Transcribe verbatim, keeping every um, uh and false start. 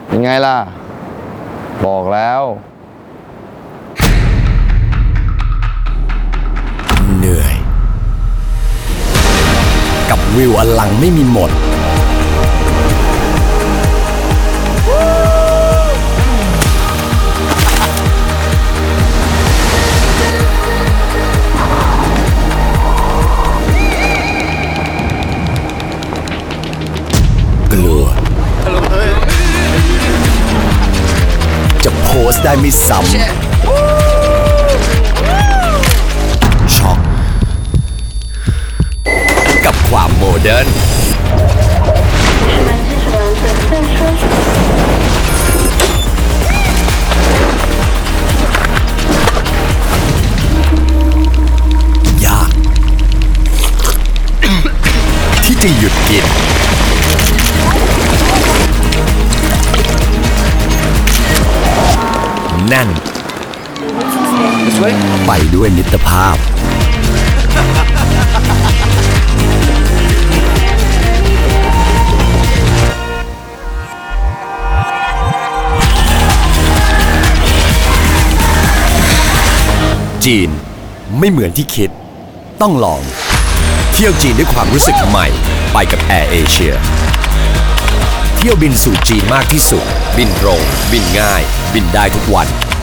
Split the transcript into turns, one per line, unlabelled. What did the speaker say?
เป็นไงล่ะบอกแล้ว
เหนื่อยกับวิวอลังไม่มีหมดกลัวจะโพสต์ได้ไม่ซ้ำช็อกกับความโมเดิร์นยาก ที่จะหยุดกินแน่นไปด้วยมิตรภาพจีนไม่เหมือนที่คิดต้องลองเที่ยวจีนด้วยความรู้สึกใหม่ไปกับ Air Asia เที่ยวบินสู่จีนมากที่สุดบินตรงบินง่ายบินได้ทุกวัน